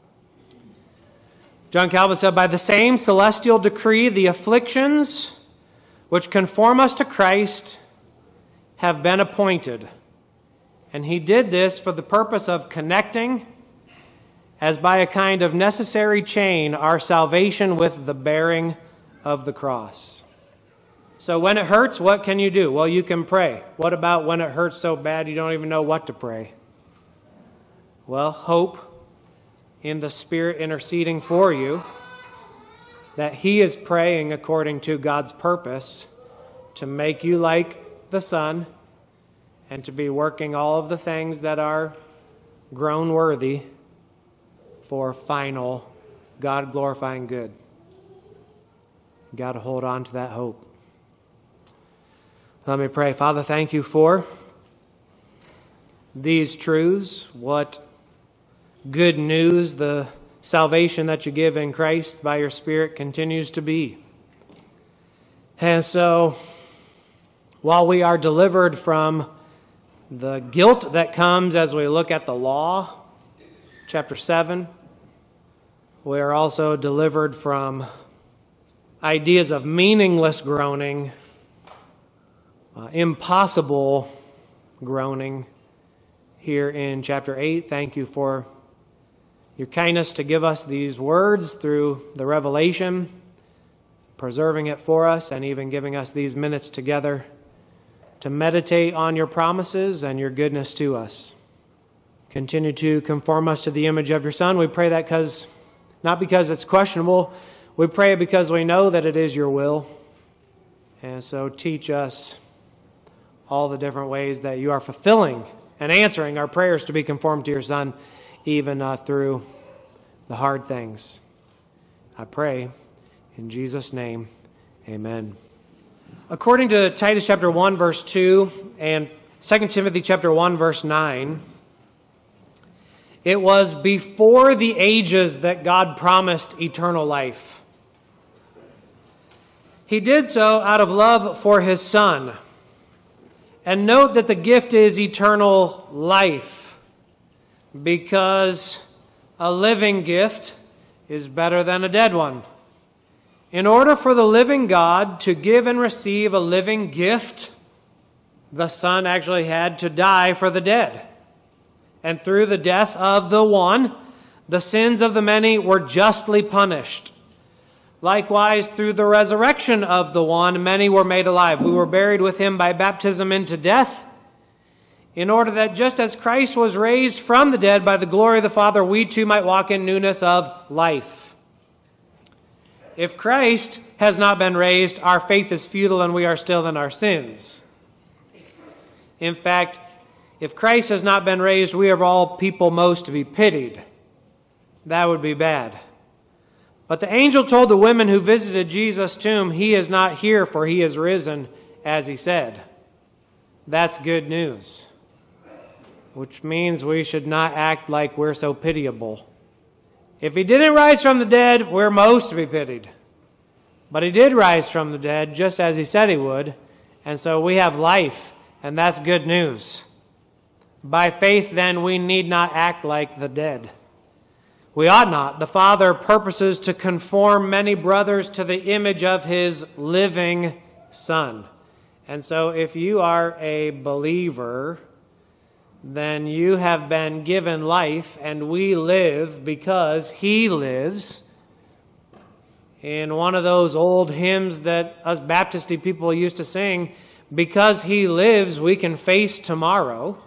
John Calvin said, by the same celestial decree, the afflictions which conform us to Christ have been appointed. And he did this for the purpose of connecting, as by a kind of necessary chain, our salvation with the bearing of the cross. So when it hurts, what can you do? Well, you can pray. What about when it hurts so bad you don't even know what to pray? Well, hope in the Spirit interceding for you, that he is praying according to God's purpose to make you like the Son and to be working all of the things that are grown worthy for final God-glorifying good. You've got to hold on to that hope. Let me pray. Father, thank you for these truths. What good news the salvation that you give in Christ by your Spirit continues to be. And so, while we are delivered from the guilt that comes as we look at the law, chapter seven, we are also delivered from ideas of meaningless groaning, uh, impossible groaning here in chapter eight. Thank you for your kindness to give us these words through the revelation, preserving it for us, and even giving us these minutes together to meditate on your promises and your goodness to us. Continue to conform us to the image of your Son. We pray that because, not because it's questionable, we pray it because we know that it is your will. And so teach us all the different ways that you are fulfilling and answering our prayers to be conformed to your Son, even uh, through the hard things. I pray in Jesus' name, amen. According to Titus chapter one, verse two, and Second Timothy chapter one, verse nine, it was before the ages that God promised eternal life. He did so out of love for his Son. And note that the gift is eternal life, because a living gift is better than a dead one. In order for the living God to give and receive a living gift, the Son actually had to die for the dead. And through the death of the one, the sins of the many were justly punished. Likewise, through the resurrection of the one, many were made alive. We were buried with him by baptism into death, in order that just as Christ was raised from the dead by the glory of the Father, we too might walk in newness of life. If Christ has not been raised, our faith is futile and we are still in our sins. In fact, if Christ has not been raised, we are of all people most to be pitied. That would be bad. But the angel told the women who visited Jesus' tomb, he is not here, for he is risen, as he said. That's good news, which means we should not act like we're so pitiable. If he didn't rise from the dead, we're most to be pitied. But he did rise from the dead, just as he said he would, and so we have life, and that's good news. By faith, then, we need not act like the dead. We ought not. The Father purposes to conform many brothers to the image of his living Son. And so if you are a believer, then you have been given life, and we live because he lives. in one of those old hymns that us Baptisty people used to sing, because he lives, we can face tomorrow.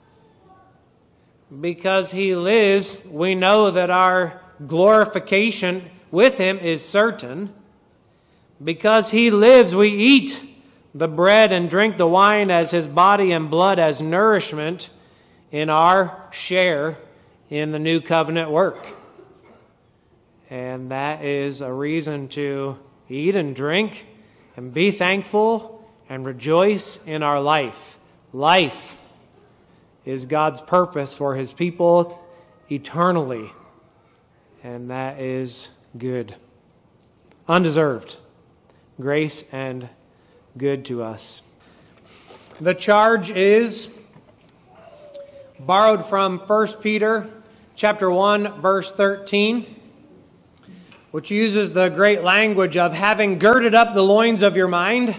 Because he lives, we know that our glorification with him is certain. Because he lives, we eat the bread and drink the wine as his body and blood as nourishment in our share in the new covenant work. And that is a reason to eat and drink and be thankful and rejoice in our life. Life is God's purpose for his people eternally. And that is good. Undeserved grace and good to us. The charge is borrowed from First Peter chapter one, verse thirteen, which uses the great language of having girded up the loins of your mind.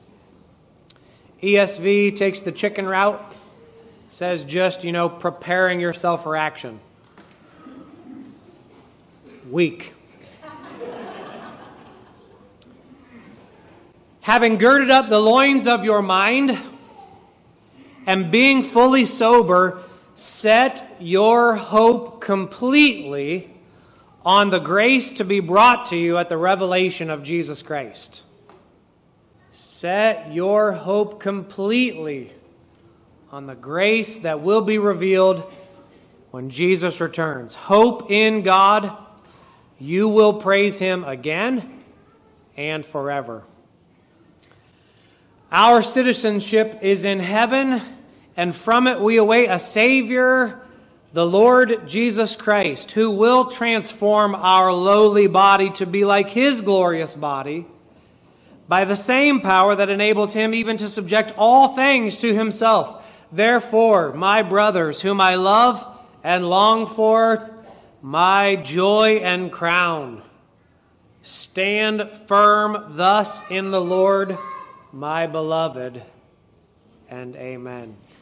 E S V takes the chicken route. Says just, you know, preparing yourself for action. Weak. Having girded up the loins of your mind and being fully sober, set your hope completely on the grace to be brought to you at the revelation of Jesus Christ. Set your hope completely on the grace that will be revealed when Jesus returns. Hope in God. You will praise him again and forever. Our citizenship is in heaven, and from it we await a Savior, the Lord Jesus Christ, who will transform our lowly body to be like his glorious body by the same power that enables him even to subject all things to himself. Therefore, my brothers, whom I love and long for, my joy and crown, stand firm thus in the Lord, my beloved, and amen.